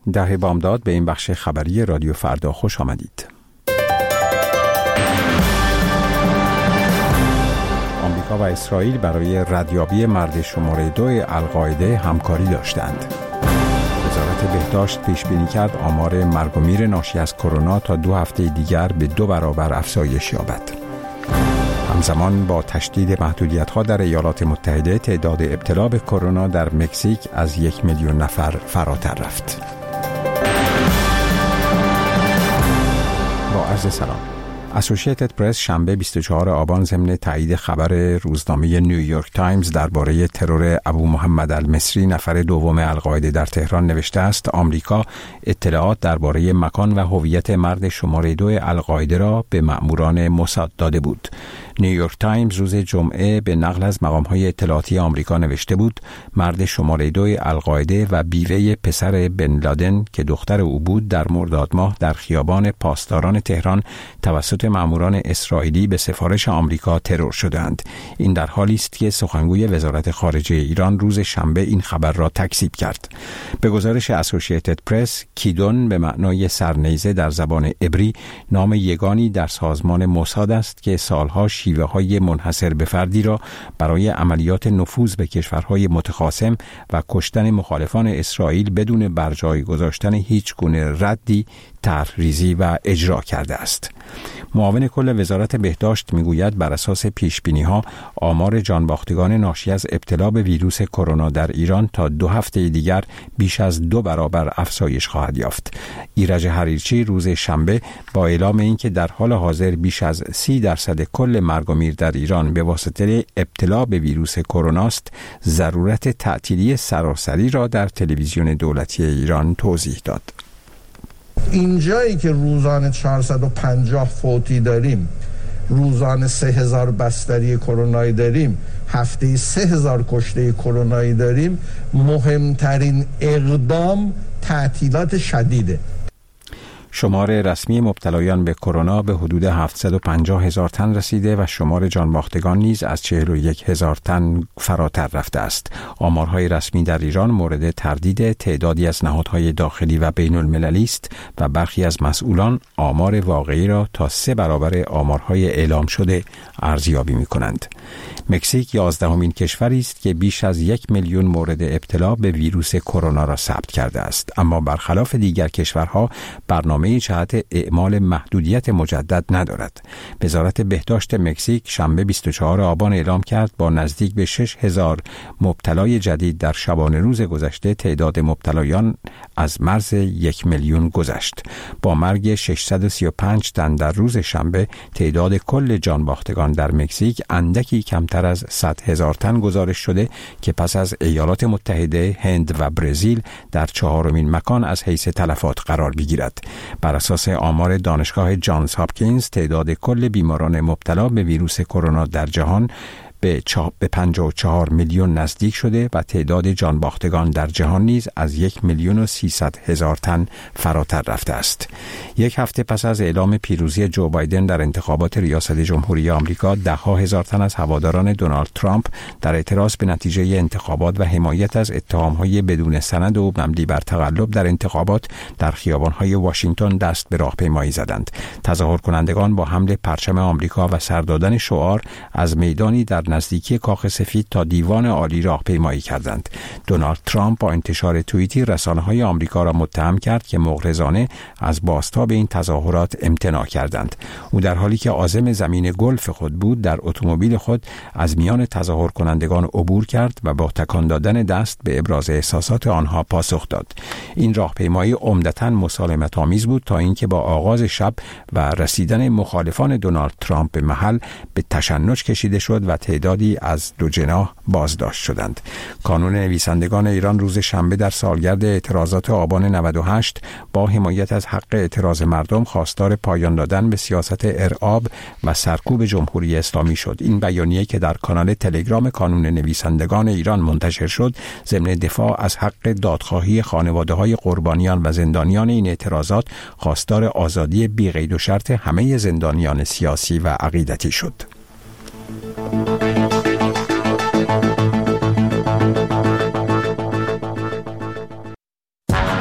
ده بامداد به این بخش خبری رادیو فردا خوش آمدید. آمریکا و اسرائیل برای ردیابی مرد شماره 2 القاعده همکاری داشتند. وزارت بهداشت پیش بینی کرد آمار مرگ و میر ناشی از کرونا تا 2 هفته دیگر به 2 برابر افزایش یابد. همزمان با تشدید محدودیت‌ها در ایالات متحده تعداد ابتلا به کرونا در مکزیک از 1 میلیون نفر فراتر رفت. با عرض سلام. اسوسییتد پرس شنبه 24 آبان ضمن تایید خبر روزنامه نیویورک تایمز درباره ترور ابو محمد المصری نفر دوم القاعده در تهران نوشته است آمریکا اطلاعات درباره مکان و هویت مرد شماره 2 القاعده را به مأموران موساد داده بود. نیویورک تایمز روز جمعه به نقل از مقام‌های اطلاعاتی آمریکا نوشته بود مرد شماره 2 القاعده و بیوه پسر بن لادن که دختر او بود در مرداد ماه در خیابان پاسداران تهران توسط مأموران اسرائیلی به سفارش آمریکا ترور شدند. این در حالی است که سخنگوی وزارت خارجه ایران روز شنبه این خبر را تکذیب کرد. به گزارش اسوسییتد پرس، کیدون به معنای سرنیزه در زبان عبری نام یگانی در سازمان موساد است که سالها شیوه‌های منحصر به فردی را برای عملیات نفوذ به کشورهای متخاصم و کشتن مخالفان اسرائیل بدون برجای گذاشتن هیچ گونه ردی طرح‌ریزی و اجرا کرده است. معاون کل وزارت بهداشت میگوید بر اساس پیش‌بینی‌ها آمار جانباختگان ناشی از ابتلا به ویروس کرونا در ایران تا 2 هفته دیگر بیش از 2 برابر افزایش خواهد یافت. ایرج حریرچی روز شنبه با اعلام اینکه در حال حاضر بیش از 30% کل مرگ و میر در ایران به واسطه ابتلا به ویروس کرونا است، ضرورت تعطیلی سراسری را در تلویزیون دولتی ایران توضیح داد. اینجایی که روزانه 450 فوتی داریم، روزانه 3000 بستری کرونایی داریم، هفته 3000 کشته کرونایی داریم، مهمترین اقدام تعطیلات شدیده. شمار رسمی مبتلایان به کرونا به حدود 750,000 تن رسیده و شمار جانباختگان نیز از 41,000 تن فراتر رفته است. آمارهای رسمی در ایران مورد تردید تعدادی از نهادهای داخلی و بین المللی است و برخی از مسئولان آمار واقعی را تا 3 برابر آمارهای اعلام شده ارزیابی می‌کنند. مکزیک 11مین کشوری است که بیش از 1 میلیون مورد ابتلا به ویروس کرونا را ثبت کرده است، اما برخلاف دیگر کشورها برنامه جهت اعمال محدودیت مجدد ندارد. وزارت بهداشت مکزیک شنبه 24 آبان اعلام کرد با نزدیک به 6,000 مبتلای جدید در شبانه روز گذشته تعداد مبتلایان از مرز 1 میلیون گذشت. با مرگ 635 تن در روز شنبه تعداد کل جانباختگان در مکزیک اندکی کمتر از 100,000 تن گزارش شده که پس از ایالات متحده، هند و برزیل در 4مین مکان از حیث تلفات قرار می‌گیرد. بر اساس آمار دانشگاه جانز هاپکینز تعداد کل بیماران مبتلا به ویروس کرونا در جهان به 54 میلیون نزدیک شده و تعداد جانباختگان در جهان نیز از 1,300,000 تن فراتر رفته است. 1 هفته پس از اعلام پیروزی جو بایدن در انتخابات ریاست جمهوری آمریکا، 10,000 تن از هواداران دونالد ترامپ در اعتراض به نتیجه انتخابات و حمایت از اتهام‌های بدون سند و مبنی بر تقلب در انتخابات در خیابان‌های واشنگتن دست به راهپیمایی زدند. تظاهر کنندگان با حمل پرچم آمریکا و سر دادن شعار از میدانی در نزدیکی کاخ سفید تا دیوان عالی راهپیمایی کردند. دونالد ترامپ با انتشار توییتی رسانه‌های آمریکا را متهم کرد که مغرضانه از بازتاب این تظاهرات امتناع کردند. او در حالی که عازم زمین گلف خود بود در اتومبیل خود از میان تظاهر کنندگان عبور کرد و با تکان دادن دست به ابراز احساسات آنها پاسخ داد. این راهپیمایی عمدتاً مسالمت‌آمیز بود تا اینکه با آغاز شب و رسیدن مخالفان دونالد ترامپ به محل به تشنج کشیده شد و تعدادی از 2 جناح بازداشت شدند. کانون نویسندگان ایران روز شنبه در سالگرد اعتراضات آبان 98 با حمایت از حق اعتراض مردم خواستار پایان دادن به سیاست ارعاب و سرکوب جمهوری اسلامی شد. این بیانیه که در کانال تلگرام کانون نویسندگان ایران منتشر شد، ضمن دفاع از حق دادخواهی خانواده‌های قربانیان و زندانیان این اعتراضات، خواستار آزادی بی قید و شرط همه زندانیان سیاسی و عقیدتی شد.